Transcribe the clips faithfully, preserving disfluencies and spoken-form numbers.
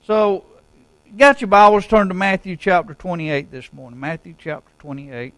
So, you got your Bibles, turn to Matthew chapter twenty-eight this morning. Matthew chapter twenty-eight.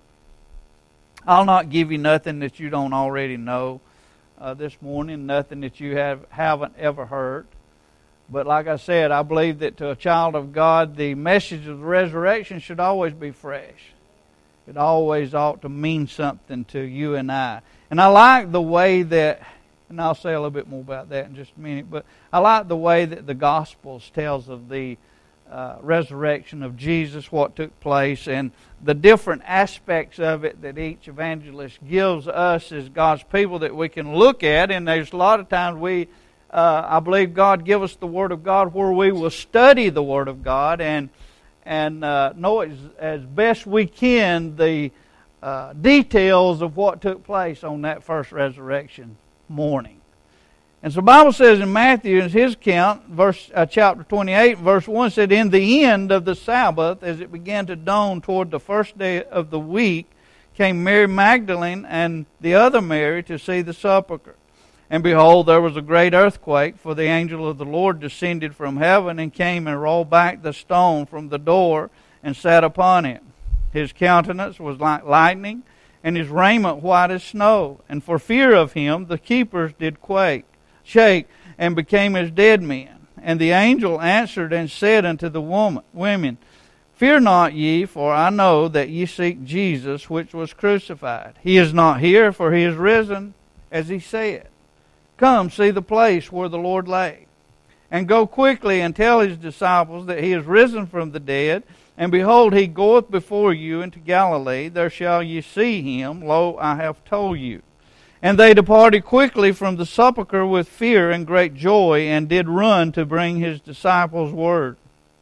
I'll not give you nothing that you don't already know uh, this morning, nothing that you have, haven't ever heard. But like I said, I believe that to a child of God, the message of the resurrection should always be fresh. It always ought to mean something to you and I. And I like the way that, and I'll say a little bit more about that in just a minute, but I like the way that the Gospels tells of the uh, resurrection of Jesus, what took place, and the different aspects of it that each evangelist gives us as God's people that we can look at. And there's a lot of times we, uh, I believe God give us the Word of God where we will study the Word of God and and uh, know as, as best we can the uh, details of what took place on that first resurrection morning. And so the Bible says in Matthew, in his account, verse uh, chapter twenty-eight, verse one, said, "In the end of the Sabbath, as it began to dawn toward the first day of the week, came Mary Magdalene and the other Mary to see the sepulchre. And behold, there was a great earthquake, for the angel of the Lord descended from heaven and came and rolled back the stone from the door and sat upon it. His countenance was like lightning, and his raiment white as snow. And for fear of him, the keepers did quake, shake, and became as dead men. And the angel answered and said unto the woman, women, Fear not ye, for I know that ye seek Jesus, which was crucified. He is not here, for he is risen, as he said. Come, see the place where the Lord lay. And go quickly and tell his disciples that he is risen from the dead. And behold, he goeth before you into Galilee. There shall ye see him. Lo, I have told you. And they departed quickly from the sepulchre with fear and great joy, and did run to bring his disciples word.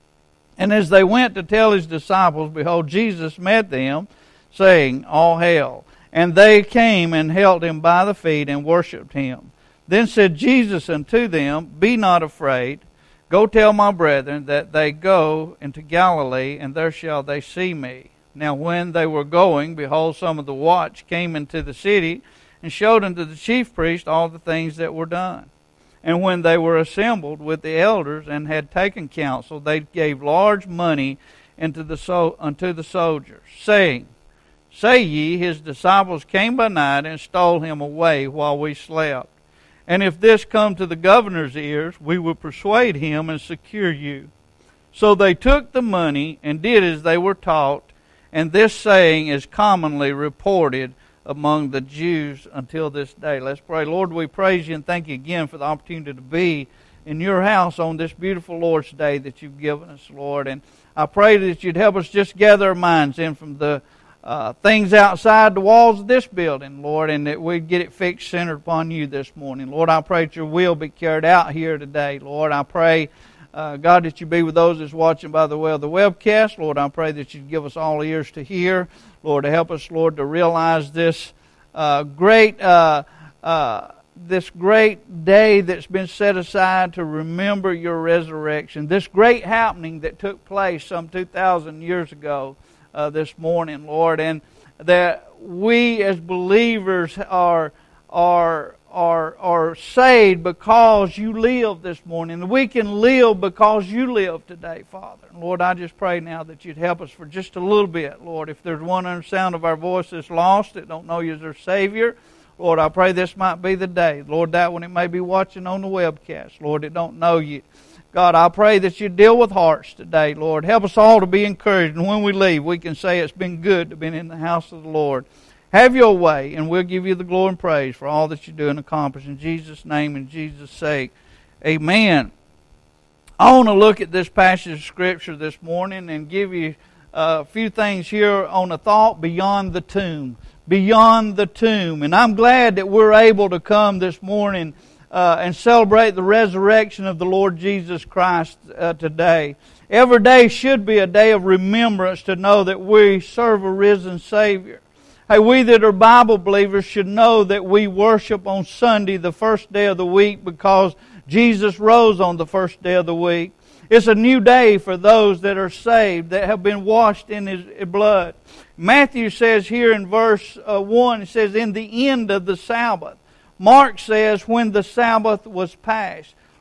And as they went to tell his disciples, behold, Jesus met them, saying, All hail. And they came and held him by the feet and worshipped him. Then said Jesus unto them, Be not afraid. Go tell my brethren that they go into Galilee, and there shall they see me. Now when they were going, behold, some of the watch came into the city, and showed unto the chief priest all the things that were done. And when they were assembled with the elders, and had taken counsel, they gave large money into the so, unto the soldiers, saying, Say ye, his disciples came by night, and stole him away while we slept. And if this come to the governor's ears, we will persuade him and secure you. So they took the money, and did as they were taught, and this saying is commonly reported among the Jews until this day." Let's pray. Lord, we praise you and thank you again for the opportunity to be in your house on this beautiful Lord's Day that you've given us, Lord. And I pray that you'd help us just gather our minds in from the uh, things outside the walls of this building, Lord, and that we'd get it fixed, centered upon you this morning. Lord, I pray that your will be carried out here today. Lord, I pray, uh, God, that you be with those that's watching by the way of the webcast. Lord, I pray that you'd give us all ears to hear. Lord, to help us, Lord, to realize this uh, great uh, uh, this great day that's been set aside to remember your resurrection. This great happening that took place some two thousand years ago uh, this morning, Lord, and that we as believers are are are are saved because you live this morning. And we can live because you live today, Father. And Lord, I just pray now that you'd help us for just a little bit, Lord. If there's one under the sound of our voice that's lost, that don't know you as their Savior, Lord, I pray this might be the day. Lord, that one it may be watching on the webcast, Lord, that don't know you. God, I pray that you deal with hearts today, Lord. Help us all to be encouraged. And when we leave, we can say it's been good to be in the house of the Lord. Have your way, and we'll give you the glory and praise for all that you do and accomplish. In Jesus' name and Jesus' sake, amen. I want to look at this passage of Scripture this morning and give you a few things here on a thought beyond the tomb. Beyond the tomb. And I'm glad that we're able to come this morning uh, and celebrate the resurrection of the Lord Jesus Christ uh, today. Every day should be a day of remembrance to know that we serve a risen Savior. Hey, we that are Bible believers should know that we worship on Sunday, the first day of the week, because Jesus rose on the first day of the week. It's a new day for those that are saved, that have been washed in His blood. Matthew says here in verse uh, one, it says, in the end of the Sabbath. Mark says, when the Sabbath was past.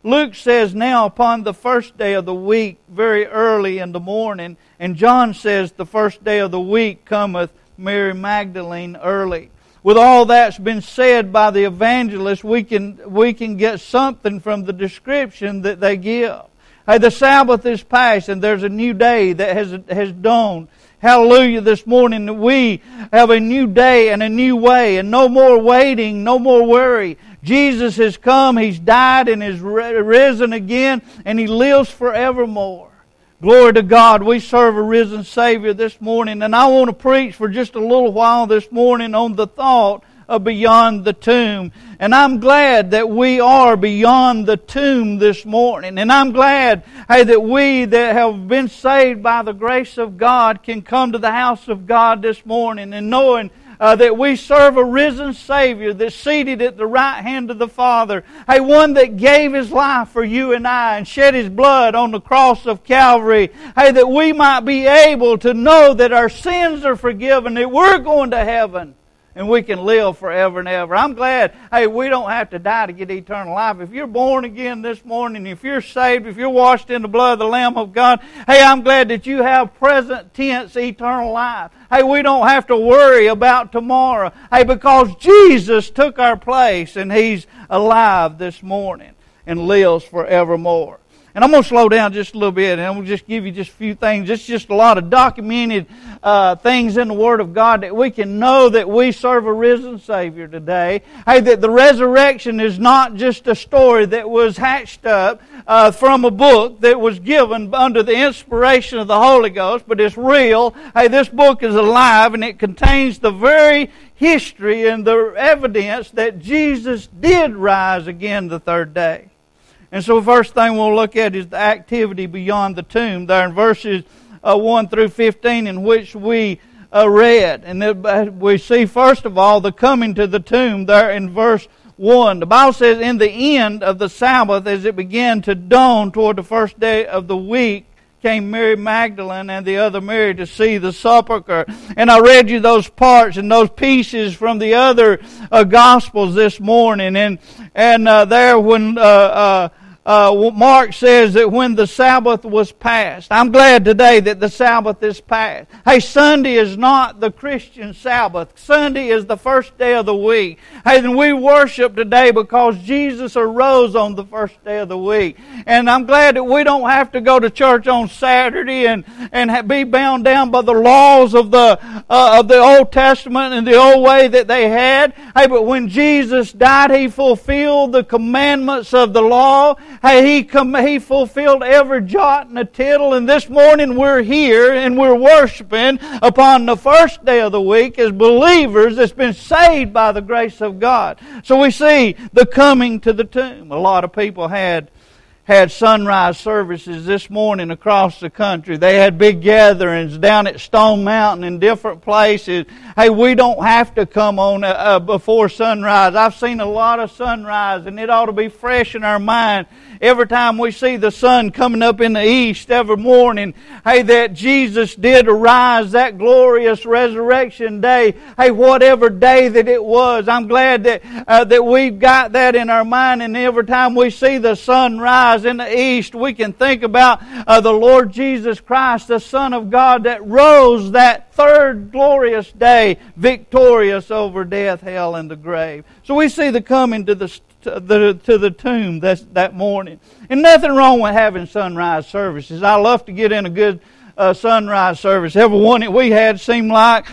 Luke says, now upon the first day of the week, very early in the morning. And John says, the first day of the week cometh Mary Magdalene early. With all that's been said by the evangelist, we can we can get something from the description that they give. Hey, the Sabbath is past, and there's a new day that has has dawned. Hallelujah, this morning that we have a new day and a new way, and no more waiting, no more worry. Jesus has come, He's died, and is risen again, and He lives forevermore. Glory to God, we serve a risen Savior this morning. And I want to preach for just a little while this morning on the thought of beyond the tomb. And I'm glad that we are beyond the tomb this morning. And I'm glad, hey, that we that have been saved by the grace of God can come to the house of God this morning, and knowing Uh, that we serve a risen Savior that's seated at the right hand of the Father. Hey, one that gave His life for you and I and shed His blood on the cross of Calvary. Hey, that we might be able to know that our sins are forgiven, that we're going to heaven, and we can live forever and ever. I'm glad, hey, we don't have to die to get eternal life. If you're born again this morning, if you're saved, if you're washed in the blood of the Lamb of God, hey, I'm glad that you have present tense eternal life. Hey, we don't have to worry about tomorrow. Hey, because Jesus took our place, and He's alive this morning and lives forevermore. And I'm going to slow down just a little bit, and I'm going to just give you just a few things. It's just a lot of documented uh, things in the Word of God that we can know that we serve a risen Savior today. Hey, that the resurrection is not just a story that was hatched up uh, from a book that was given under the inspiration of the Holy Ghost, but it's real. Hey, this book is alive, and it contains the very history and the evidence that Jesus did rise again the third day. And so the first thing we'll look at is the activity beyond the tomb, there in verses uh, one through fifteen, in which we uh, read. And then we see, first of all, the coming to the tomb there in verse one. The Bible says, in the end of the Sabbath, as it began to dawn toward the first day of the week, came Mary Magdalene and the other Mary to see the sepulchre. And I read you those parts and those pieces from the other uh, Gospels this morning. And and uh, there when... Uh, uh, Uh, Mark says that when the Sabbath was past. I'm glad today that the Sabbath is past. Hey, Sunday is not the Christian Sabbath. Sunday is the first day of the week. Hey, then we worship today because Jesus arose on the first day of the week. And I'm glad that we don't have to go to church on Saturday and, and be bound down by the laws of the, uh, of the Old Testament and the old way that they had. Hey, but when Jesus died, He fulfilled the commandments of the law. Hey, he, come, he fulfilled every jot and a tittle, and this morning we're here and we're worshiping upon the first day of the week as believers that's been saved by the grace of God. So we see the coming to the tomb. A lot of people had had sunrise services this morning across the country. They had big gatherings down at Stone Mountain in different places. Hey, we don't have to come on uh, before sunrise. I've seen a lot of sunrise, and it ought to be fresh in our mind every time we see the sun coming up in the east every morning. Hey, that Jesus did arise that glorious resurrection day. Hey, whatever day that it was, I'm glad that uh, that we've got that in our mind, and every time we see the sun rise in the east, we can think about uh, the Lord Jesus Christ, the Son of God, that rose that third glorious day, victorious over death, hell, and the grave. So we see the coming to the to the, to the tomb that's, that morning. And nothing wrong with having sunrise services. I love to get in a good uh, sunrise service. Every one that we had seemed like,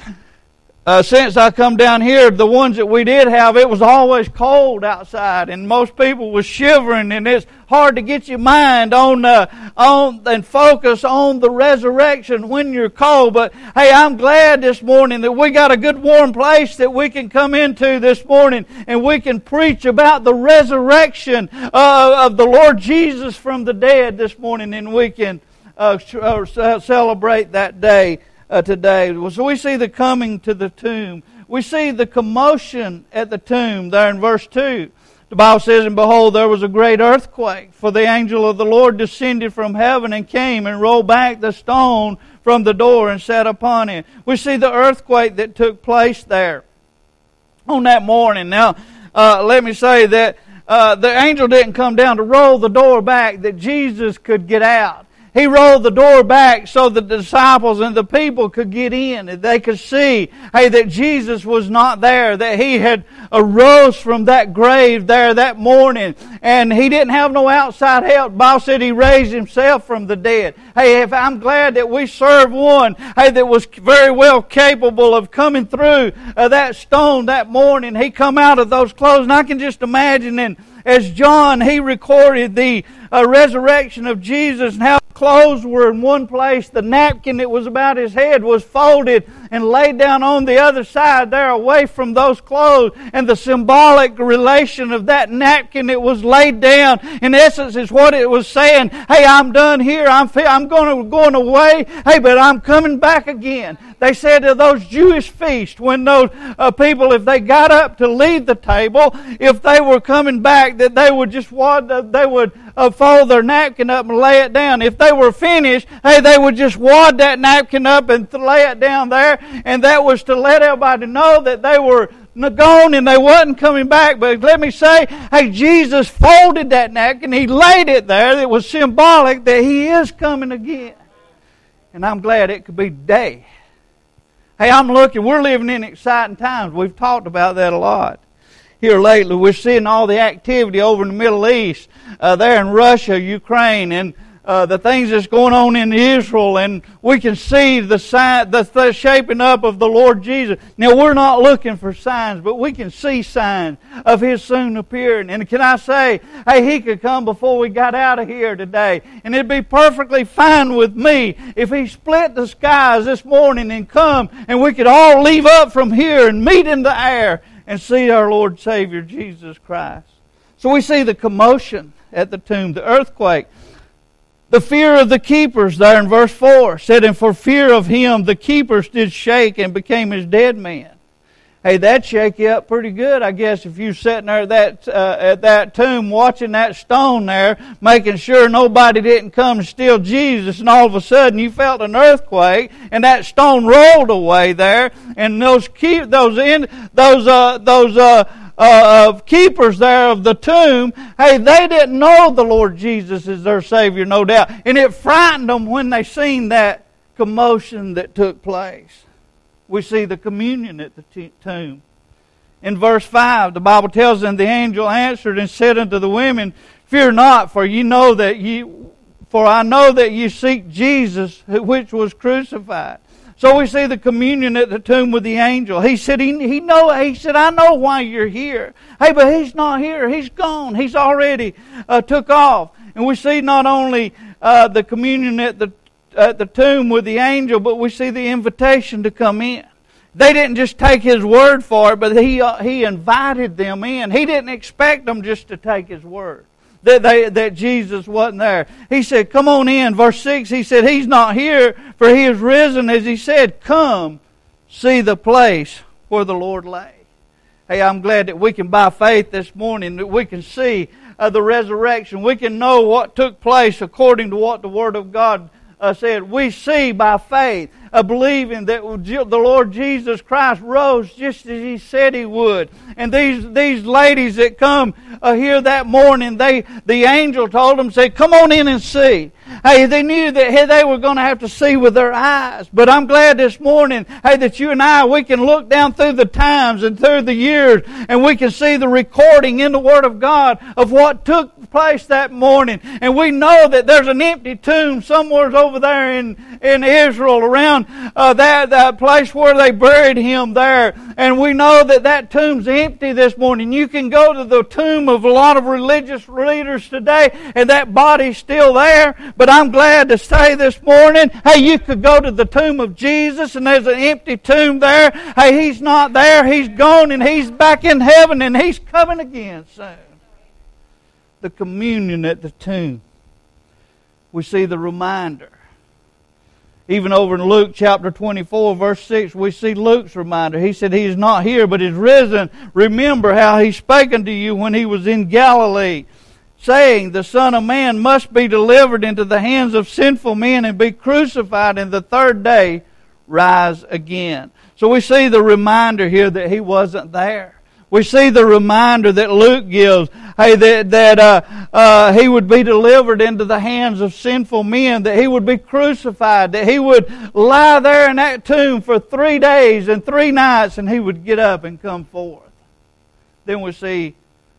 Uh, since I come down here, the ones that we did have, it was always cold outside, and most people were shivering, and it's hard to get your mind on uh, on and focus on the resurrection when you're cold. But hey, I'm glad this morning that we got a good warm place that we can come into this morning, and we can preach about the resurrection uh, of the Lord Jesus from the dead this morning, and we can uh, celebrate that day Uh, today. So we see the coming to the tomb. We see the commotion at the tomb there in verse two. The Bible says, and behold, there was a great earthquake, for the angel of the Lord descended from heaven and came and rolled back the stone from the door and sat upon it. We see the earthquake that took place there on that morning. Now, uh, let me say that uh, the angel didn't come down to roll the door back that Jesus could get out. He rolled the door back so the disciples and the people could get in, and they could see, hey, that Jesus was not there, that He had arose from that grave there that morning, and He didn't have no outside help. The Bible said He raised Himself from the dead. Hey, if I'm glad that we serve one, hey, that was very well capable of coming through uh, that stone that morning. He come out of those clothes, and I can just imagine, and as John, he recorded the uh, resurrection of Jesus and how clothes were in one place. The napkin that was about His head was folded and laid down on the other side there away from those clothes. And the symbolic relation of that napkin that was laid down, in essence, is what it was saying. Hey, I'm done here. I'm I'm going to, going away. Hey, but I'm coming back again. They said to those Jewish feasts, when those uh, people, if they got up to leave the table, if they were coming back, that they would just wad, they would uh, fold their napkin up and lay it down. If they were finished, hey, they would just wad that napkin up and lay it down there, and that was to let everybody know that they were gone and they wasn't coming back. But let me say, hey, Jesus folded that napkin, He laid it there. It was symbolic that He is coming again. And I'm glad it could be today. Hey, I'm looking, we're living in exciting times. We've talked about that a lot here lately. We're seeing all the activity over in the Middle East, uh, there in Russia, Ukraine, and uh, the things that's going on in Israel, and we can see the sign, the, the shaping up of the Lord Jesus. Now, we're not looking for signs, but we can see signs of His soon appearing. And can I say, hey, He could come before we got out of here today, and it'd be perfectly fine with me if He split the skies this morning and come, and we could all leave up from here and meet in the air and see our Lord Savior Jesus Christ. So we see the commotion at the tomb, the earthquake. The fear of the keepers there in verse four said, and for fear of Him the keepers did shake and became as dead men. Hey, that'd shake you up pretty good, I guess, if you sitting there at that, uh, at that tomb watching that stone there, making sure nobody didn't come and steal Jesus, and all of a sudden you felt an earthquake, and that stone rolled away there, and those keep those in those uh, those uh, Uh, of keepers there of the tomb, hey, they didn't know the Lord Jesus is their Savior, no doubt. And it frightened them when they seen that commotion that took place. We see the communion at the t- tomb. In verse five, the Bible tells them, the angel answered and said unto the women, fear not, for you know that you, for I know that you seek Jesus, which was crucified. So we see the communion at the tomb with the angel. He said, he, he, know, he said, I know why you're here. Hey, but He's not here. He's gone. He's already uh, took off. And we see not only uh, the communion at the, at the tomb with the angel, but we see the invitation to come in. They didn't just take His word for it, but He, uh, he invited them in. He didn't expect them just to take His word. That, they, that Jesus wasn't there. He said, come on in. Verse six, He said, He's not here, for He is risen. As He said, come, see the place where the Lord lay. Hey, I'm glad that we can, by faith this morning, that we can see uh, the resurrection. We can know what took place according to what the Word of God uh, said. We see by faith, uh, believing that the Lord Jesus Christ rose just as He said He would. And these these ladies that come uh, here that morning, they the angel told them, say, come on in and see. Hey, they knew that hey, they were going to have to see with their eyes. But I'm glad this morning, hey, that you and I, we can look down through the times and through the years, and we can see the recording in the Word of God of what took place that morning. And we know that there's an empty tomb somewhere over there in, in Israel around uh, that, that place where they buried Him there. And we know that that tomb's empty this morning. You can go to the tomb of a lot of religious leaders today, and that body's still there. But I'm glad to say this morning, hey, you could go to the tomb of Jesus, and there's an empty tomb there. Hey, He's not there. He's gone, and He's back in heaven, and He's coming again soon. The communion at the tomb. We see the reminder. Even over in Luke chapter twenty-four, verse six, we see Luke's reminder. He said, He is not here, but is risen. Remember how He spake unto you when He was in Galilee, saying, the Son of Man must be delivered into the hands of sinful men and be crucified, and the third day rise again. So we see the reminder here that He wasn't there. We see the reminder that Luke gives, hey, that, that uh, uh, he would be delivered into the hands of sinful men, that he would be crucified, that he would lie there in that tomb for three days and three nights, and he would get up and come forth. Then we see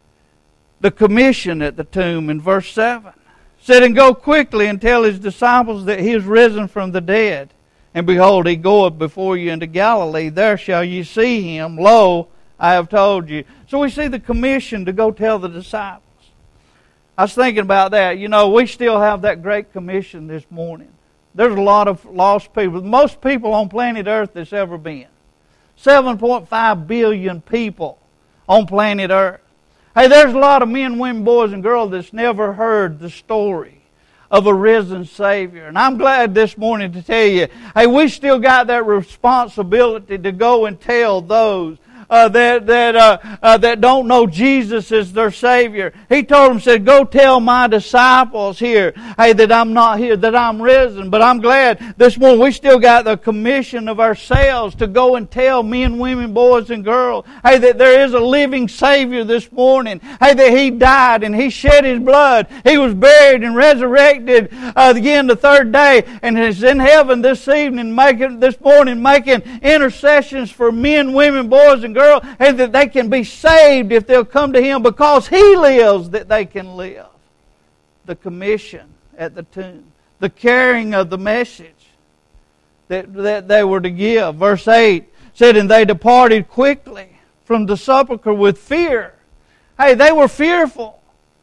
the commission at the tomb in verse seven. It said, and go quickly and tell his disciples that he is risen from the dead. And behold, he goeth before you into Galilee. There shall ye see him. Lo, I have told you. So we see the commission to go tell the disciples. I was thinking about that. You know, we still have that great commission this morning. There's a lot of lost people. Most people on planet Earth that's ever been. seven point five billion people on planet Earth. Hey, there's a lot of men, women, boys, and girls that's never heard the story of a risen Savior. And I'm glad this morning to tell you, hey, we still got that responsibility to go and tell those Uh, that that uh, uh, that don't know Jesus as their Savior. He told them, said, go tell my disciples here, hey, that I'm not here, that I'm risen. But I'm glad this morning we still got the commission of ourselves to go and tell men, women, boys, and girls, hey, that there is a living Savior this morning. Hey, that He died and He shed His blood. He was buried and resurrected uh, again the third day, and is in heaven this evening, making this morning, making intercessions for men, women, boys, and girls. And that they can be saved if they'll come to Him because He lives, that they can live. The commission at the tomb. The carrying of the message that, that they were to give. Verse eight said, and they departed quickly from the sepulchre with fear. Hey, they were fearful,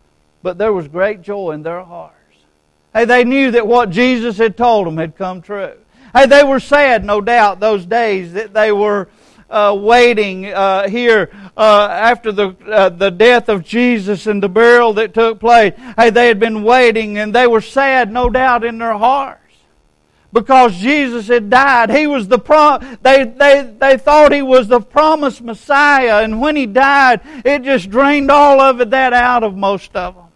but there was great joy in their hearts. Hey, they knew that what Jesus had told them had come true. Hey, they were sad, no doubt, those days that they were Uh, waiting uh, here uh, after the uh, the death of Jesus and the burial that took place. Hey, they had been waiting, and they were sad, no doubt, in their hearts because Jesus had died. He was the prom- they they they thought He was the promised Messiah, and when He died, it just drained all of it that out of most of them.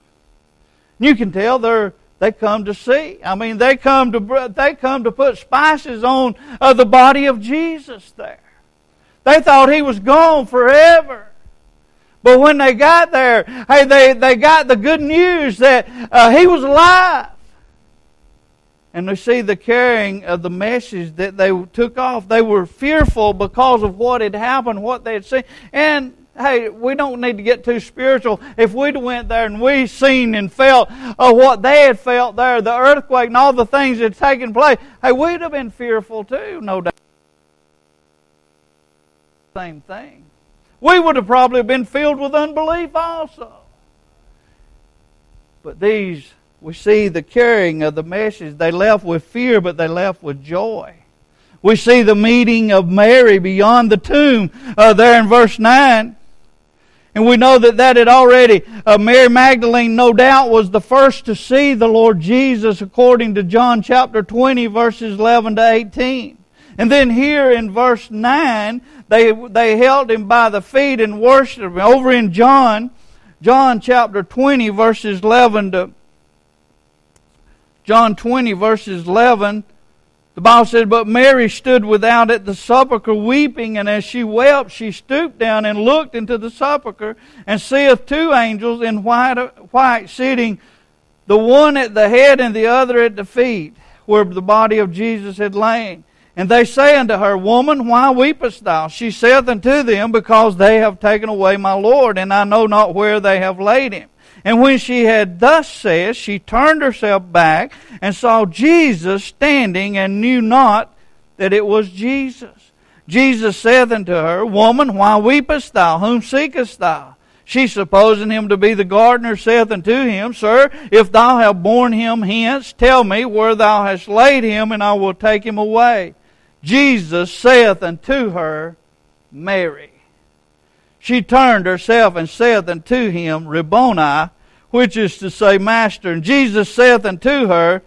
You can tell they're. They come to see. I mean, they come to they come to put spices on uh, the body of Jesus there. They thought He was gone forever. But when they got there, hey, they, they got the good news that uh, He was alive. And they see the carrying of the message that they took off. They were fearful because of what had happened, what they had seen. And hey, we don't need to get too spiritual. If we'd went there and we seen and felt uh, what they had felt there, the earthquake and all the things that had taken place, hey, we'd have been fearful too, no doubt. Same thing. We would have probably been filled with unbelief also. But these, we see the carrying of the message. They left with fear, but they left with joy. We see the meeting of Mary beyond the tomb uh, there in verse nine. And we know that that had already, uh, Mary Magdalene no doubt was the first to see the Lord Jesus according to John chapter twenty verses eleven to eighteen. And then here in verse nine, they they held Him by the feet and worshipped Him. Over in John, John chapter twenty verses eleven to John twenty verses eleven, the Bible says, but Mary stood without at the sepulchre weeping, and as she wept, she stooped down and looked into the sepulchre, and seeth two angels in white, white sitting, the one at the head and the other at the feet, where the body of Jesus had lain. And they say unto her, Woman, why weepest thou? She saith unto them, Because they have taken away my Lord, and I know not where they have laid Him. And when she had thus said, she turned herself back, and saw Jesus standing, and knew not that it was Jesus. Jesus saith unto her, Woman, why weepest thou? Whom seekest thou? She, supposing Him to be the gardener, saith unto Him, Sir, if thou have borne Him hence, tell me where thou hast laid Him, and I will take Him away. Jesus saith unto her, Mary. She turned herself and saith unto Him, Rabboni, which is to say, Master. And Jesus saith unto her,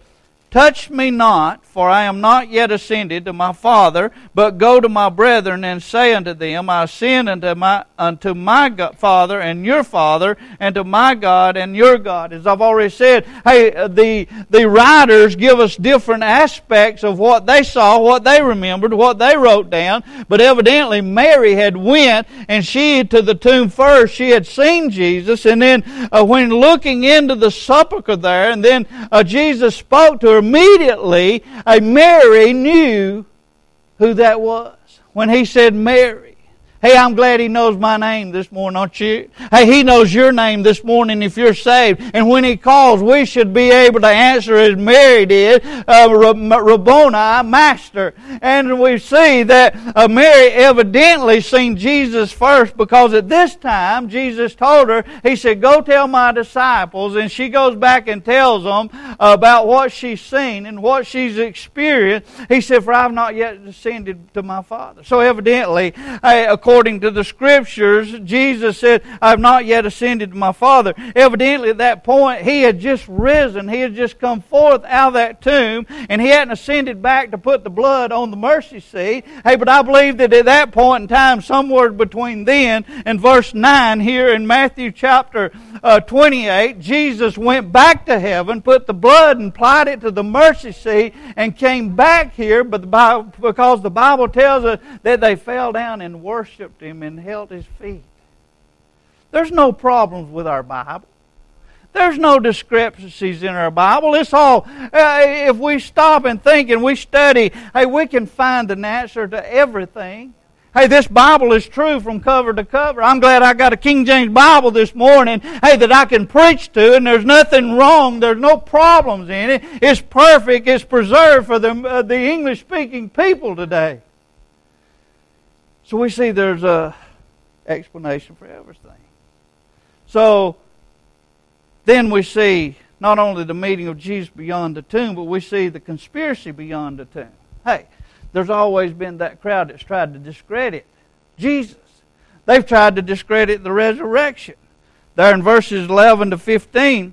touch me not, for I am not yet ascended to my Father, but go to my brethren and say unto them, I ascend unto my unto my God, Father and your Father, and to my God and your God. As I've already said, hey, the the writers give us different aspects of what they saw, what they remembered, what they wrote down. But evidently, Mary had went, and she to the tomb first. She had seen Jesus, and then uh, when looking into the sepulchre there, and then uh, Jesus spoke to her. Immediately, uh, Mary knew who that was. When He said, Mary. Hey, I'm glad He knows my name this morning, aren't you? Hey, He knows your name this morning if you're saved. And when He calls, we should be able to answer as Mary did, uh, Rabboni, Master. And we see that uh, Mary evidently seen Jesus first, because at this time, Jesus told her, He said, go tell my disciples. And she goes back and tells them about what she's seen and what she's experienced. He said, for I have not yet ascended to my Father. So evidently, uh, according to the Scriptures, Jesus said, I have not yet ascended to my Father. Evidently at that point, He had just risen. He had just come forth out of that tomb, and He hadn't ascended back to put the blood on the mercy seat. Hey, but I believe that at that point in time, somewhere between then and verse nine here in Matthew chapter uh, twenty-eight, Jesus went back to heaven, put the blood and applied it to the mercy seat, and came back here, but the Bible, because the Bible tells us that they fell down and worshipped Him and held His feet. There's no problems with our Bible. There's no discrepancies in our Bible. It's all, uh, if we stop and think and we study, hey, we can find an answer to everything. Hey, this Bible is true from cover to cover. I'm glad I got a King James Bible this morning, hey, that I can preach to, and there's nothing wrong. There's no problems in it. It's perfect. It's preserved for the, uh, the English-speaking people today. So we see there's a explanation for everything. So then we see not only the meeting of Jesus beyond the tomb, but we see the conspiracy beyond the tomb. Hey, there's always been that crowd that's tried to discredit Jesus. They've tried to discredit the resurrection. There in verses eleven to fifteen,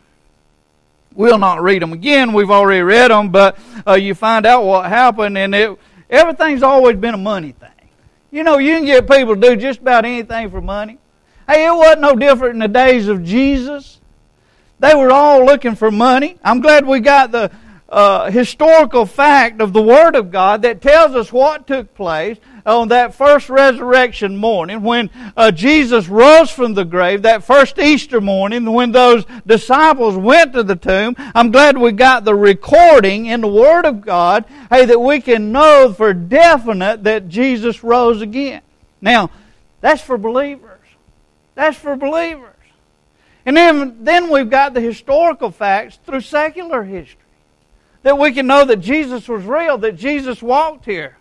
we'll not read them again. We've already read them, but uh, you find out what happened, and it everything's always been a money thing. You know, you can get people to do just about anything for money. Hey, it wasn't no different in the days of Jesus. They were all looking for money. I'm glad we got the uh, historical fact of the Word of God that tells us what took place on that first resurrection morning when uh, Jesus rose from the grave, that first Easter morning when those disciples went to the tomb. I'm glad we got the recording in the Word of God, hey, that we can know for definite that Jesus rose again. Now, that's for believers. That's for believers. And then, then we've got the historical facts through secular history, that we can know that Jesus was real, that Jesus walked here.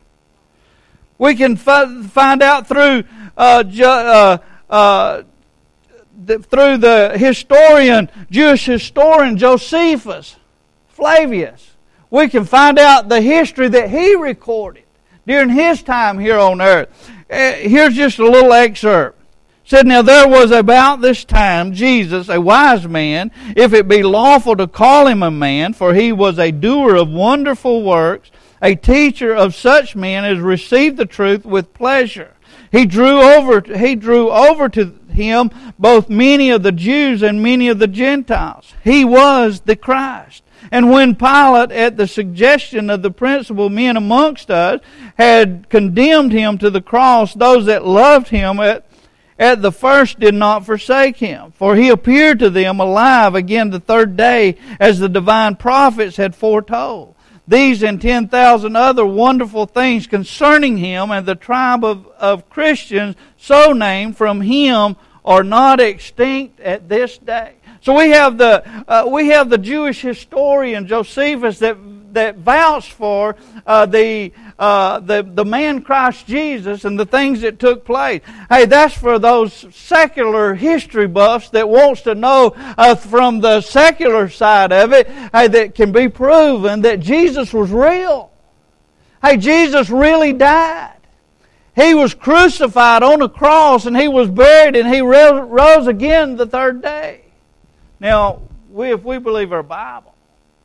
We can f- find out through uh, ju- uh, uh, the, through the historian, Jewish historian Josephus Flavius. We can find out the history that he recorded during his time here on earth. Uh, here's just a little excerpt. It said, now there was about this time Jesus, a wise man, if it be lawful to call him a man, for he was a doer of wonderful works, a teacher of such men as received the truth with pleasure. He drew over, he drew over to him both many of the Jews and many of the Gentiles. He was the Christ. And when Pilate, at the suggestion of the principal men amongst us, had condemned him to the cross, those that loved him at At the first did not forsake him, for he appeared to them alive again the third day, as the divine prophets had foretold. These and ten thousand other wonderful things concerning him and the tribe of, of Christians, so named from him, are not extinct at this day. So we have the uh, we have the Jewish historian Josephus that that vouched for uh, the uh, the the man Christ Jesus and the things that took place. Hey, that's for those secular history buffs that wants to know uh, from the secular side of it. Hey, that can be proven that Jesus was real. Hey, Jesus really died. He was crucified on a cross, and He was buried, and He rose again the third day. Now, we, if we believe our Bible,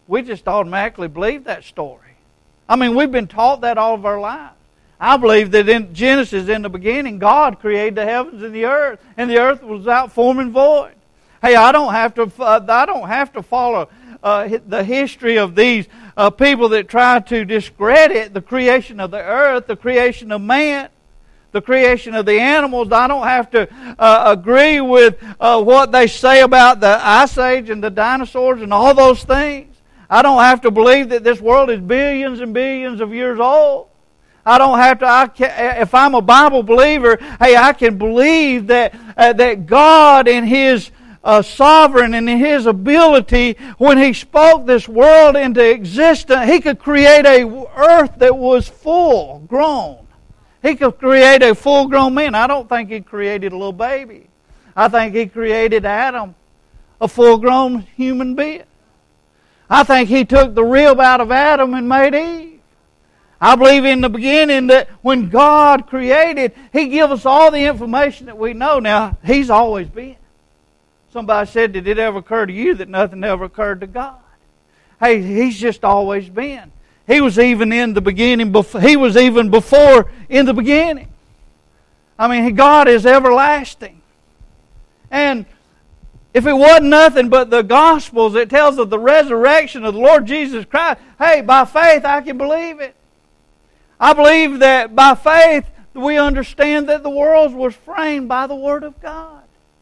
we just automatically believe that story. I mean, we've been taught that all of our lives. I believe that in Genesis, in the beginning, God created the heavens and the earth, and the earth was without form and void. Hey, I don't have to. Uh, I don't have to follow uh, the history of these uh, people that try to discredit the creation of the earth, the creation of man, the creation of the animals. I don't have to uh, agree with uh, what they say about the Ice Age and the dinosaurs and all those things. I don't have to believe that this world is billions and billions of years old. I don't have to. I can, if I'm a Bible believer, hey, I can believe that uh, that God in His uh, sovereign and in His ability, when He spoke this world into existence, He could create a earth that was full grown. He could create a full grown man. I don't think He created a little baby. I think He created Adam, a full grown human being. I think He took the rib out of Adam and made Eve. I believe in the beginning that when God created, He gave us all the information that we know. Now, He's always been. Somebody said, did it ever occur to you that nothing ever occurred to God? Hey, He's just always been. He was even in the beginning. Before, he was even before in the beginning. I mean, God is everlasting. And if it wasn't nothing but the Gospels, it tells of the resurrection of the Lord Jesus Christ. Hey, by faith I can believe it. I believe that by faith we understand that the world was framed by the Word of God.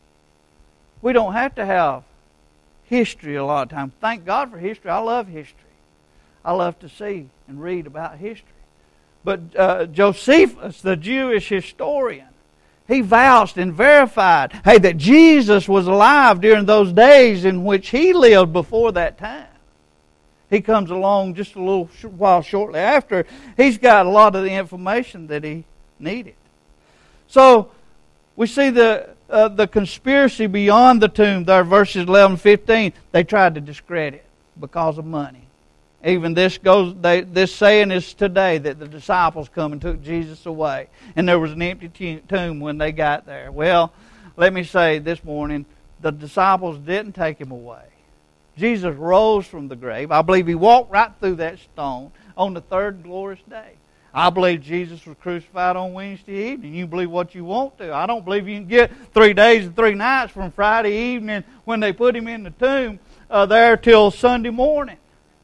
We don't have to have history a lot of times. Thank God for history. I love history. I love to see and read about history. But uh, Josephus, the Jewish historian, he vouched and verified, hey, that Jesus was alive during those days in which he lived before that time. He comes along just a little while shortly after. He's got a lot of the information that he needed. So we see the uh, the conspiracy beyond the tomb there, verses eleven and fifteen. They tried to discredit because of money. Even this goes. They, this saying is today that the disciples come and took Jesus away, and there was an empty tomb when they got there. Well, let me say this morning, the disciples didn't take Him away. Jesus rose from the grave. I believe He walked right through that stone on the third glorious day. I believe Jesus was crucified on Wednesday evening. You believe what you want to. I don't believe you can get three days and three nights from Friday evening when they put Him in the tomb uh, there till Sunday morning.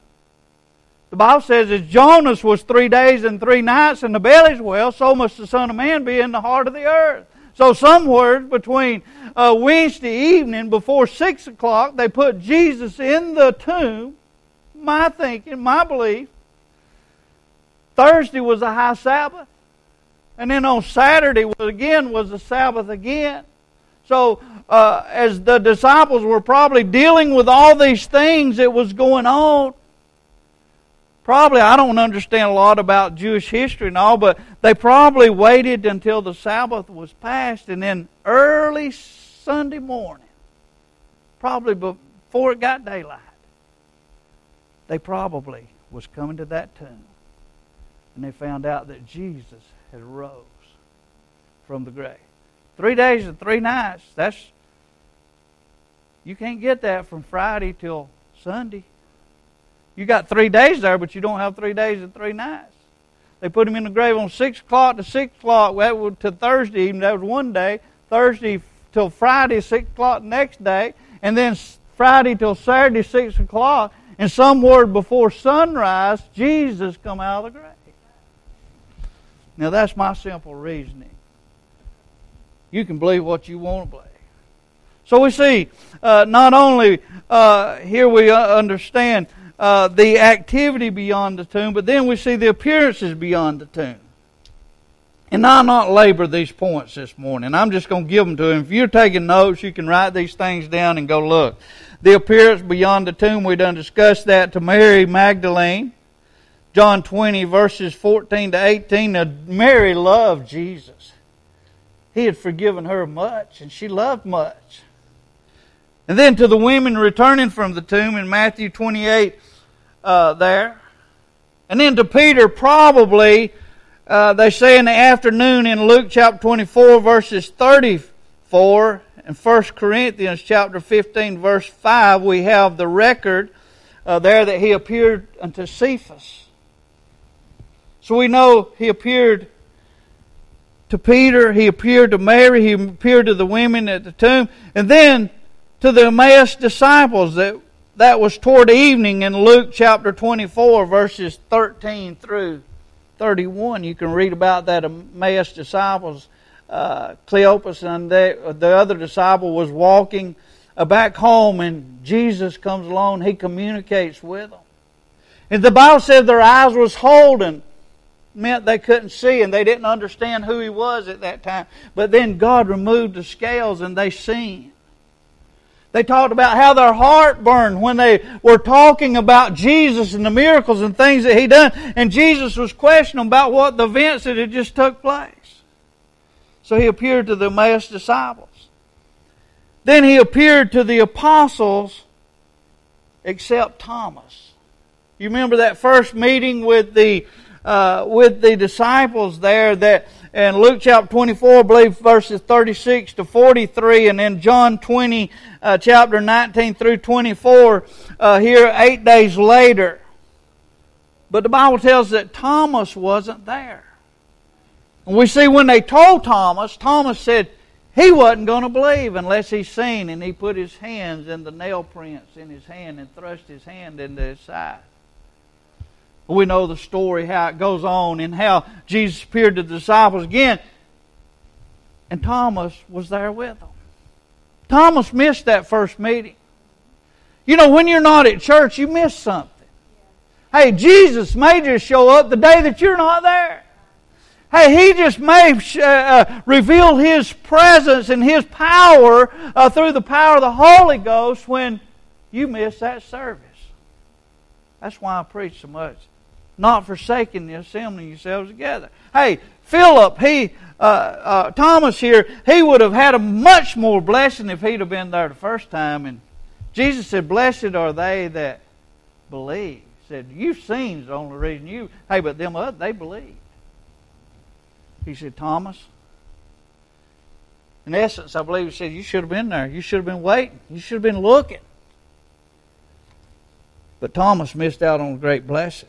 The Bible says as Jonas was three days and three nights in the belly's well, so must the Son of Man be in the heart of the earth. So somewhere between uh, Wednesday evening before six o'clock, they put Jesus in the tomb. My thinking, my belief. Thursday was a high Sabbath. And then on Saturday was again was the Sabbath again. So uh, as the disciples were probably dealing with all these things that was going on, probably, I don't understand a lot about Jewish history and all, but they probably waited until the Sabbath was passed, and then early Sunday morning, probably before it got daylight, they probably was coming to that tomb, and they found out that Jesus had rose from the grave. Three days and three nights, that's, you can't get that from Friday till Sunday. You got three days there, but you don't have three days and three nights. They put Him in the grave on six o'clock to six o'clock. That was to Thursday evening. That was one day. Thursday till Friday, six o'clock the next day. And then Friday till Saturday, six o'clock. And somewhere before sunrise, Jesus come out of the grave. Now that's my simple reasoning. You can believe what you want to believe. So we see, uh, not only uh, here we understand Uh, the activity beyond the tomb, but then we see the appearances beyond the tomb. And I'll not labor these points this morning. I'm just going to give them to you. If you're taking notes, you can write these things down and go look. The appearance beyond the tomb, we done discussed that to Mary Magdalene. John twenty, verses fourteen to eighteen. Now, Mary loved Jesus. He had forgiven her much, and she loved much. And then to the women returning from the tomb in Matthew twenty-eight uh, there. And then to Peter probably, uh, they say in the afternoon in Luke chapter twenty-four verses thirty-four and First Corinthians chapter fifteen verse five, we have the record uh, there that He appeared unto Cephas. So we know He appeared to Peter, He appeared to Mary, He appeared to the women at the tomb, and then to the Emmaus disciples. That that was toward evening in Luke chapter twenty-four, verses thirteen through thirty-one. You can read about that Emmaus disciples. Uh, Cleopas and the, the other disciple was walking uh, back home, and Jesus comes along. He communicates with them. And the Bible said their eyes was holden. Meant they couldn't see and they didn't understand who He was at that time. But then God removed the scales and they seen. They talked about how their heart burned when they were talking about Jesus and the miracles and things that He done. And Jesus was questioning about what the events that had just took place. So He appeared to the Emmaus disciples. Then He appeared to the apostles except Thomas. You remember that first meeting with the Uh, with the disciples there, that in Luke chapter twenty-four, I believe verses thirty-six to forty-three, and in John twenty, uh, chapter nineteen through twenty-four, uh, here eight days later. But the Bible tells that Thomas wasn't there. And we see when they told Thomas, Thomas said he wasn't going to believe unless he seen, and he put his hands in the nail prints in his hand and thrust his hand into his side. We know the story, how it goes on, and how Jesus appeared to the disciples again. And Thomas was there with them. Thomas missed that first meeting. You know, when you're not at church, you miss something. Hey, Jesus may just show up the day that you're not there. Hey, He just may uh, reveal His presence and His power uh, through the power of the Holy Ghost when you miss that service. That's why I preach so much. Not forsaking the assembling yourselves together. Hey, Philip, he, uh, uh, Thomas here, he would have had a much more blessing if he'd have been there the first time. And Jesus said, "Blessed are they that believe." He said, "You've seen is the only reason you." Hey, but them others, they believed. He said, "Thomas." In essence, I believe He said, "You should have been there. You should have been waiting. You should have been looking." But Thomas missed out on a great blessing.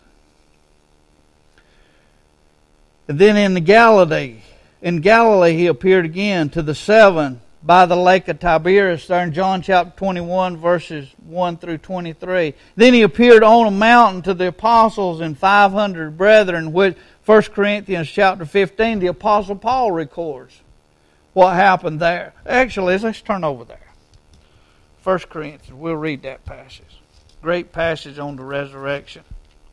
And then in the Galilee, in Galilee He appeared again to the seven by the lake of Tiberias, there in John chapter twenty-one, verses one through twenty-three. Then He appeared on a mountain to the apostles and five hundred brethren, which First Corinthians chapter fifteen, the Apostle Paul records what happened there. Actually, let's turn over there. First Corinthians, we'll read that passage. Great passage on the resurrection.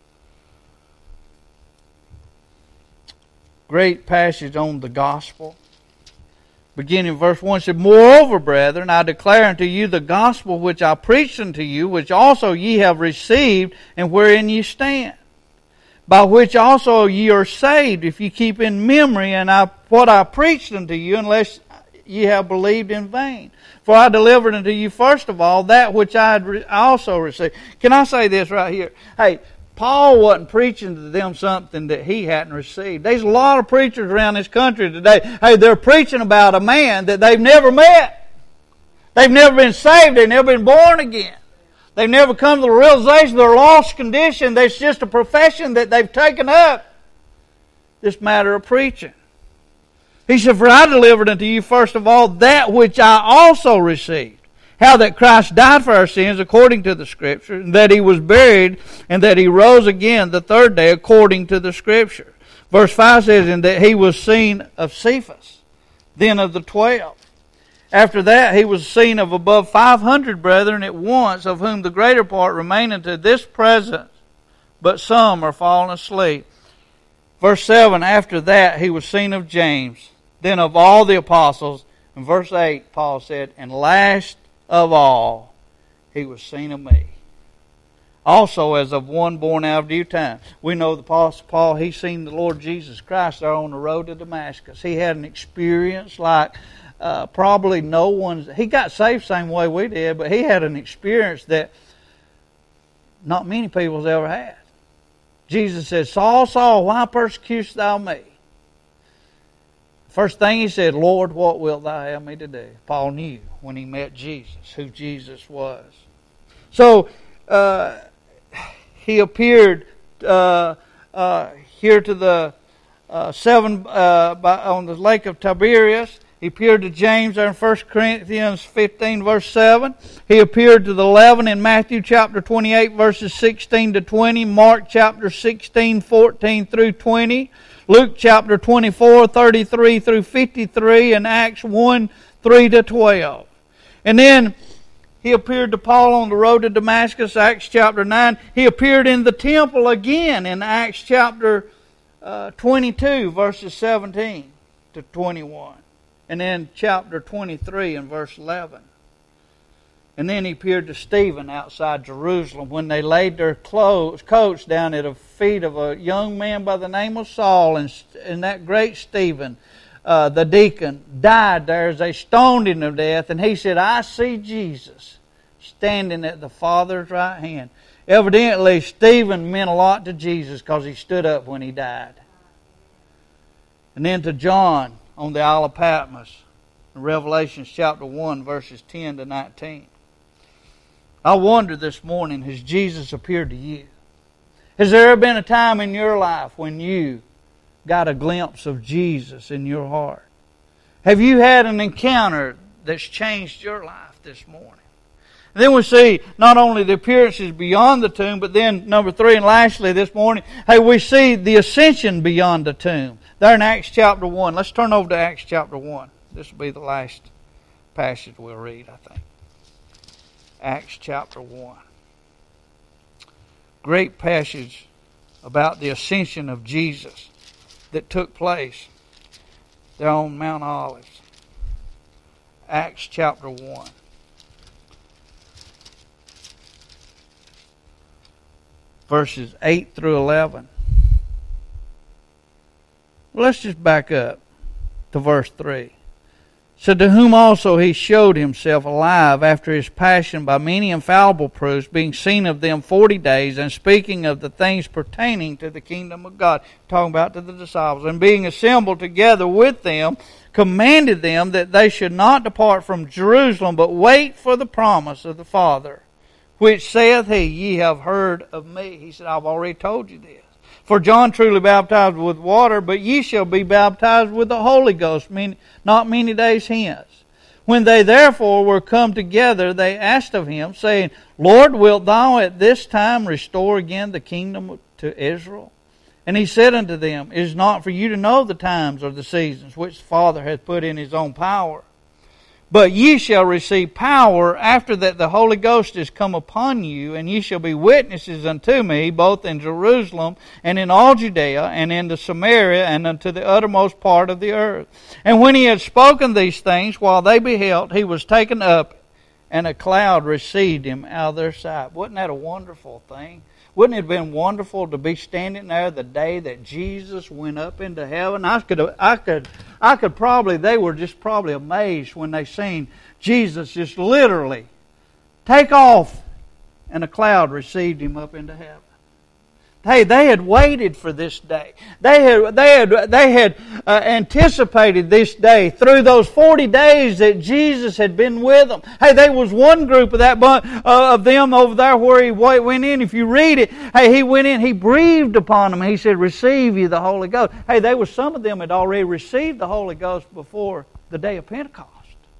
Great passage on the gospel. Beginning in verse one, it said, "Moreover, brethren, I declare unto you the gospel which I preached unto you, which also ye have received, and wherein ye stand, by which also ye are saved, if ye keep in memory and I, what I preached unto you, unless ye have believed in vain. For I delivered unto you first of all that which I had re- also received." Can I say this right here? Hey, Paul wasn't preaching to them something that he hadn't received. There's a lot of preachers around this country today. Hey, they're preaching about a man that they've never met. They've never been saved. They've never been born again. They've never come to the realization of their lost condition. That's just a profession that they've taken up. This matter of preaching. He said, "For I delivered unto you first of all that which I also received. How that Christ died for our sins according to the Scripture, and that He was buried, and that He rose again the third day according to the Scripture." Verse five says, "And that He was seen of Cephas, then of the twelve. After that He was seen of above five hundred brethren at once, of whom the greater part remain unto this present, but some are fallen asleep." Verse seven, "After that He was seen of James, then of all the apostles." And verse eight, Paul said, "And last of all, He was seen of me, also as of one born out of due time." We know the Apostle Paul, he seen the Lord Jesus Christ there on the road to Damascus. He had an experience like uh, probably no one's. He got saved the same way we did, but he had an experience that not many people's ever had. Jesus said, "Saul, Saul, why persecutest thou me?" First thing He said, "Lord, what wilt thou have me to do?" Paul knew when he met Jesus who Jesus was. So, uh, He appeared uh, uh, here to the uh, seven uh, by, on the lake of Tiberias. He appeared to James there in First Corinthians fifteen, verse seven. He appeared to the eleven in Matthew chapter twenty-eight, verses sixteen to twenty. Mark chapter sixteen, fourteen through twenty. Luke chapter twenty-four, thirty-three through fifty-three. And Acts one, three to twelve. And then He appeared to Paul on the road to Damascus, Acts chapter nine. He appeared in the temple again in Acts chapter uh, twenty-two, verses seventeen to twenty-one. And then chapter twenty-three and verse eleven. And then He appeared to Stephen outside Jerusalem when they laid their clothes, coats down at the feet of a young man by the name of Saul. And, and that great Stephen, uh, the deacon, died there as they stoned him to death. And he said, I see Jesus standing at the Father's right hand. Evidently, Stephen meant a lot to Jesus because he stood up when he died. And then to John on the Isle of Patmos, in Revelation chapter one, verses ten to nineteen. I wonder this morning, has Jesus appeared to you? Has there ever been a time in your life when you got a glimpse of Jesus in your heart? Have you had an encounter that's changed your life this morning? And then we see not only the appearances beyond the tomb, but then number three and lastly this morning, hey, we see the ascension beyond the tomb. There in Acts chapter one. Let's turn over to Acts chapter one. This will be the last passage we'll read, I think. Acts chapter one. Great passage about the ascension of Jesus that took place there on Mount Olives. Acts chapter one. Verses eight through eleven. Well, let's just back up to verse three. So to whom also He showed Himself alive after His passion by many infallible proofs, being seen of them forty days, and speaking of the things pertaining to the kingdom of God. Talking about to the disciples. And being assembled together with them, commanded them that they should not depart from Jerusalem, but wait for the promise of the Father, which saith He, Ye have heard of me. He said, I've already told you this. For John truly baptized with water, but ye shall be baptized with the Holy Ghost, not many days hence. When they therefore were come together, they asked of Him, saying, Lord, wilt Thou at this time restore again the kingdom to Israel? And He said unto them, It is not for you to know the times or the seasons which the Father hath put in His own power. But ye shall receive power after that the Holy Ghost is come upon you, and ye shall be witnesses unto me, both in Jerusalem and in all Judea and into Samaria and unto the uttermost part of the earth. And when He had spoken these things, while they beheld, He was taken up, and a cloud received Him out of their sight. Wasn't that a wonderful thing? Wouldn't it have been wonderful to be standing there the day that Jesus went up into heaven? I could, I could, I could probably, they were just probably amazed when they seen Jesus just literally take off, and a cloud received Him up into heaven. Hey, they had waited for this day. They had, they had, they had uh, anticipated this day through those forty days that Jesus had been with them. Hey, there was one group of that uh, of them over there where He went in. If you read it, hey, He went in, He breathed upon them. He said, receive ye the Holy Ghost. Hey, there was some of them had already received the Holy Ghost before the day of Pentecost.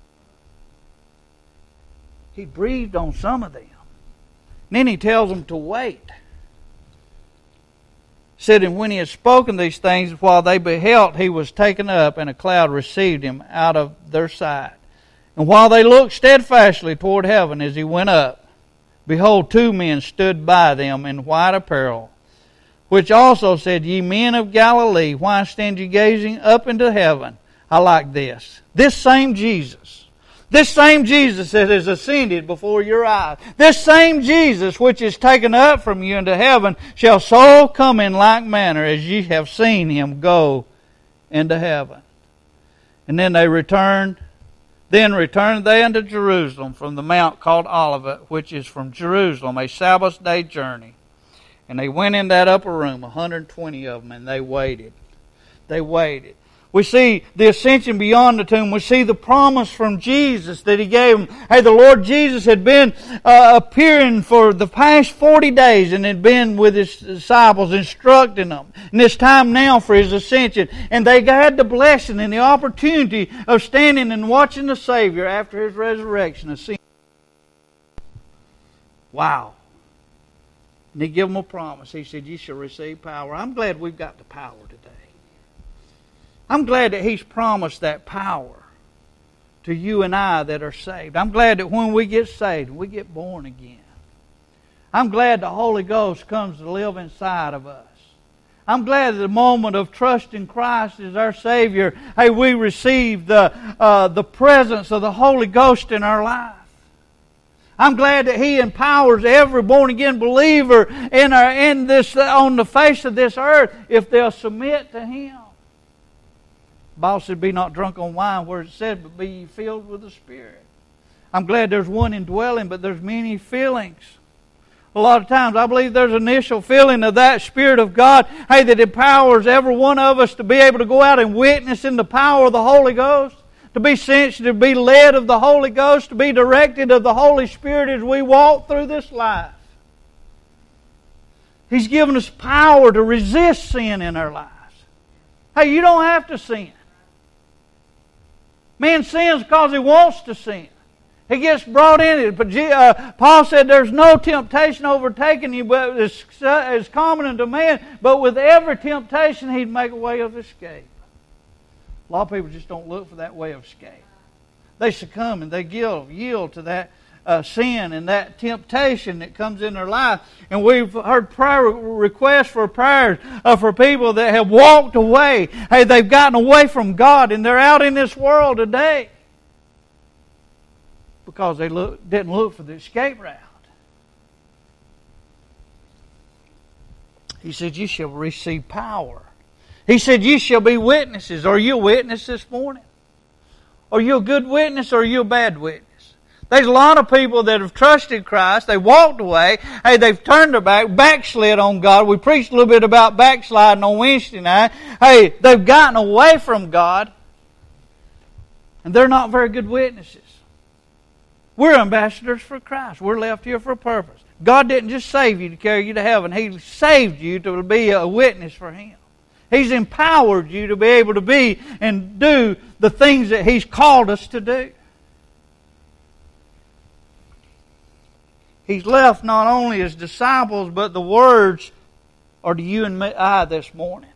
He breathed on some of them. And then He tells them to wait. Said, and when He had spoken these things, while they beheld, He was taken up, and a cloud received Him out of their sight. And while they looked steadfastly toward heaven as He went up, behold, two men stood by them in white apparel, which also said, Ye men of Galilee, why stand ye gazing up into heaven? I like this. This same Jesus. This same Jesus that has ascended before your eyes, this same Jesus which is taken up from you into heaven, shall so come in like manner as ye have seen Him go into heaven. And then they returned, then returned they unto Jerusalem from the mount called Olivet, which is from Jerusalem, a Sabbath day journey. And they went in that upper room, one hundred twenty of them, and they waited. They waited. We see the ascension beyond the tomb. We see the promise from Jesus that He gave them. Hey, the Lord Jesus had been uh, appearing for the past forty days and had been with His disciples, instructing them. And it's time now for His ascension. And they had the blessing and the opportunity of standing and watching the Savior after His resurrection ascend. Wow. And He gave them a promise. He said, "You shall receive power." I'm glad we've got the power today. I'm glad that He's promised that power to you and I that are saved. I'm glad that when we get saved, we get born again. I'm glad the Holy Ghost comes to live inside of us. I'm glad at the moment of trusting Christ as our Savior, hey, we receive the uh, the presence of the Holy Ghost in our life. I'm glad that He empowers every born again believer in our in this on the face of this earth if they'll submit to Him. The Bible said, "Be not drunk on wine," where it said, "but be ye filled with the Spirit." I'm glad there's one indwelling, but there's many feelings. A lot of times I believe there's an initial feeling of that Spirit of God, hey, that empowers every one of us to be able to go out and witness in the power of the Holy Ghost, to be sensitive, to be led of the Holy Ghost, to be directed of the Holy Spirit as we walk through this life. He's given us power to resist sin in our lives. Hey, you don't have to sin. Man sins because he wants to sin. He gets brought in it. But uh, Paul said there's no temptation overtaking you but as, as common unto man. But with every temptation He'd make a way of escape. A lot of people just don't look for that way of escape. They succumb and they yield, yield to that uh, sin and that temptation that comes in their life. And we've heard prayer requests for prayers uh, for people that have walked away. Hey, they've gotten away from God and they're out in this world today because they look, didn't look for the escape route. He said, "You shall receive power." He said, "You shall be witnesses." Are you a witness this morning? Are you a good witness or are you a bad witness? There's a lot of people that have trusted Christ. They walked away. Hey, they've turned their back, backslid on God. We preached a little bit about backsliding on Wednesday night. Hey, they've gotten away from God. And they're not very good witnesses. We're ambassadors for Christ. We're left here for a purpose. God didn't just save you to carry you to heaven. He saved you to be a witness for Him. He's empowered you to be able to be and do the things that He's called us to do. He's left not only His disciples, but the words are to you and I this morning.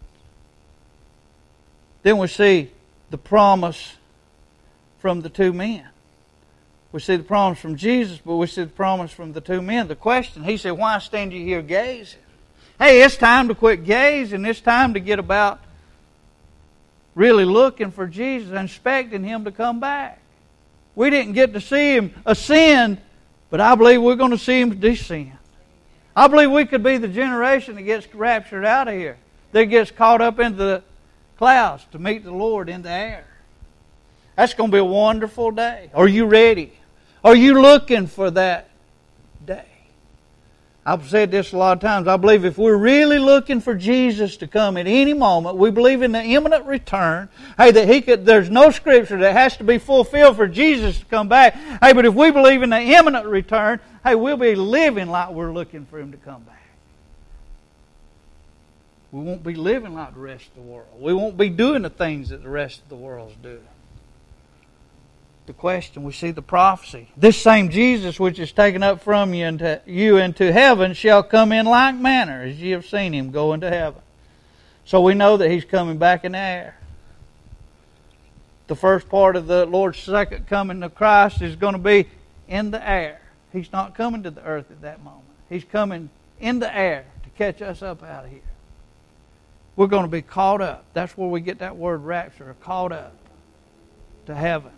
Then we see the promise from the two men. We see the promise from Jesus, but we see the promise from the two men. The question, He said, "Why stand you here gazing?" Hey, it's time to quit gazing. It's time to get about really looking for Jesus and expecting Him to come back. We didn't get to see Him ascend, but I believe we're going to see Him descend. I believe we could be the generation that gets raptured out of here, that gets caught up into the clouds to meet the Lord in the air. That's going to be a wonderful day. Are you ready? Are you looking for that day? I've said this a lot of times. I believe if we're really looking for Jesus to come at any moment, we believe in the imminent return. Hey, that He could. There's no scripture that has to be fulfilled for Jesus to come back. Hey, but if we believe in the imminent return, hey, we'll be living like we're looking for Him to come back. We won't be living like the rest of the world. We won't be doing the things that the rest of the world's doing. The question, we see the prophecy. "This same Jesus which is taken up from you into, you into heaven shall come in like manner as ye have seen Him go into heaven." So we know that He's coming back in the air. The first part of the Lord's second coming to Christ is going to be in the air. He's not coming to the earth at that moment. He's coming in the air to catch us up out of here. We're going to be caught up. That's where we get that word rapture, caught up to heaven.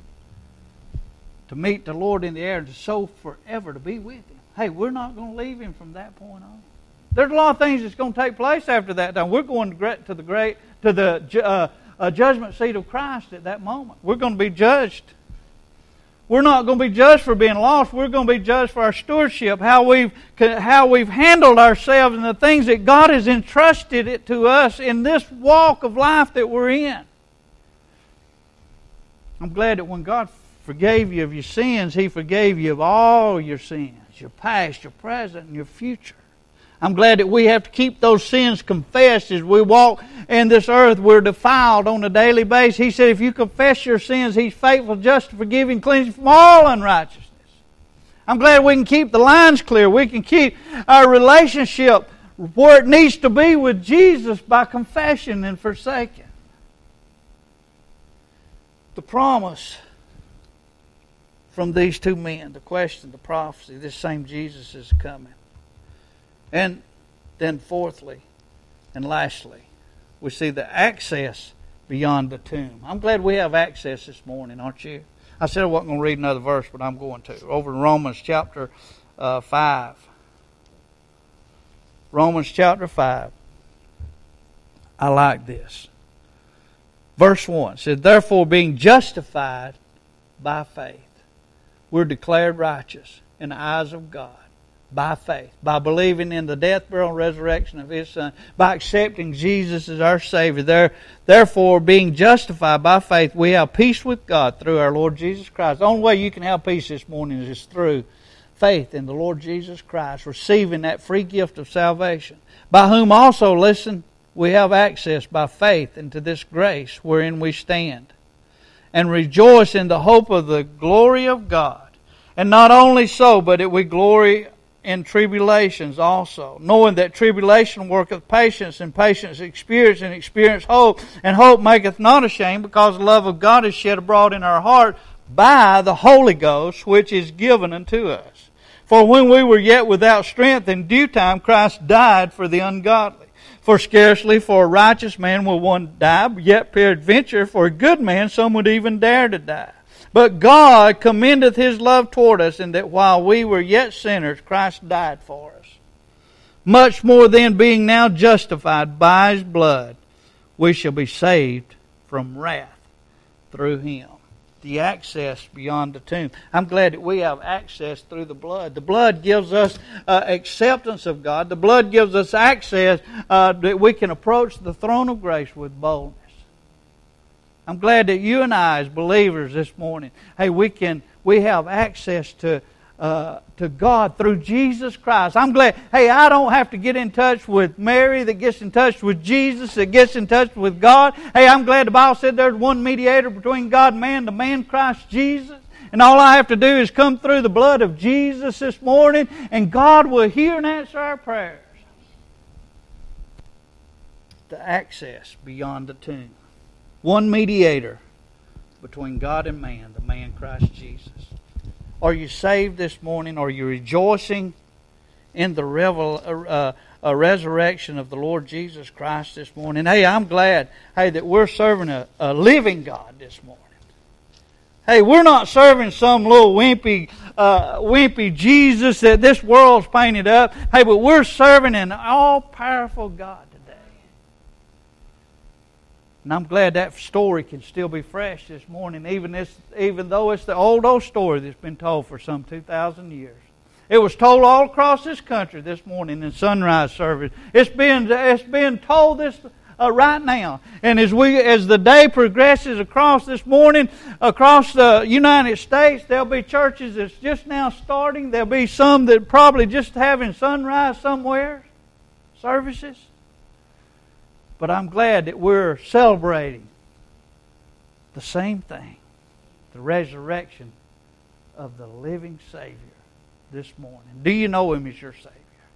To meet the Lord in the air and to so forever to be with Him. Hey, we're not going to leave Him from that point on. There's a lot of things that's going to take place after that time. We're going to the great to the uh, uh, judgment seat of Christ at that moment. We're going to be judged. We're not going to be judged for being lost. We're going to be judged for our stewardship, how we've how we've handled ourselves and the things that God has entrusted it to us in this walk of life that we're in. I'm glad that when God forgave you of your sins, He forgave you of all your sins, your past, your present, and your future. I'm glad that we have to keep those sins confessed as we walk in this earth. We're defiled on a daily basis. He said if you confess your sins, He's faithful, just to forgive and cleanse you from all unrighteousness. I'm glad we can keep the lines clear. We can keep our relationship where it needs to be with Jesus by confession and forsaking. The promise from these two men, the question, the prophecy, this same Jesus is coming. And then fourthly and lastly, we see the access beyond the tomb. I'm glad we have access this morning, aren't you? I said I wasn't going to read another verse, but I'm going to. Over in Romans chapter uh, five. Romans chapter five. I like this. Verse one said, therefore being justified by faith, we're declared righteous in the eyes of God by faith, by believing in the death, burial, and resurrection of His Son, by accepting Jesus as our Savior. There, therefore, being justified by faith, we have peace with God through our Lord Jesus Christ. The only way you can have peace this morning is through faith in the Lord Jesus Christ, receiving that free gift of salvation, by whom also, listen, we have access by faith into this grace wherein we stand, and rejoice in the hope of the glory of God. And not only so, but that we glory in tribulations also, knowing that tribulation worketh patience, and patience experience, and experience hope, and hope maketh not ashamed, because the love of God is shed abroad in our heart by the Holy Ghost, which is given unto us. For when we were yet without strength, in due time Christ died for the ungodly. For scarcely for a righteous man will one die, yet peradventure for a good man some would even dare to die. But God commendeth His love toward us, in that while we were yet sinners, Christ died for us. Much more then, being now justified by His blood, we shall be saved from wrath through Him. The access beyond the tomb. I'm glad that we have access through the blood. The blood gives us uh, acceptance of God. The blood gives us access uh, that we can approach the throne of grace with boldness. I'm glad that you and I, as believers this morning, hey, we can we have access to uh, to God through Jesus Christ. I'm glad, hey, I don't have to get in touch with Mary that gets in touch with Jesus, that gets in touch with God. Hey, I'm glad the Bible said there's one mediator between God and man, the man Christ Jesus. And all I have to do is come through the blood of Jesus this morning, and God will hear and answer our prayers. The access beyond the tomb. One mediator between God and man, the man Christ Jesus. Are you saved this morning? Are you rejoicing in the revel, uh, uh, resurrection of the Lord Jesus Christ this morning? Hey, I'm glad, hey, that we're serving a, a living God this morning. Hey, we're not serving some little wimpy, uh, wimpy Jesus that this world's painted up. Hey, but we're serving an all-powerful God. And I'm glad that story can still be fresh this morning, even this, even though it's the old, old story that's been told for some two thousand years. It was told all across this country this morning in sunrise service. It's being, it's being told this uh, right now. And as we, as the day progresses across this morning, across the United States, there'll be churches that's just now starting. There'll be some that probably just having sunrise somewhere, services. But I'm glad that we're celebrating the same thing, the resurrection of the living Savior this morning. Do you know Him as your Savior?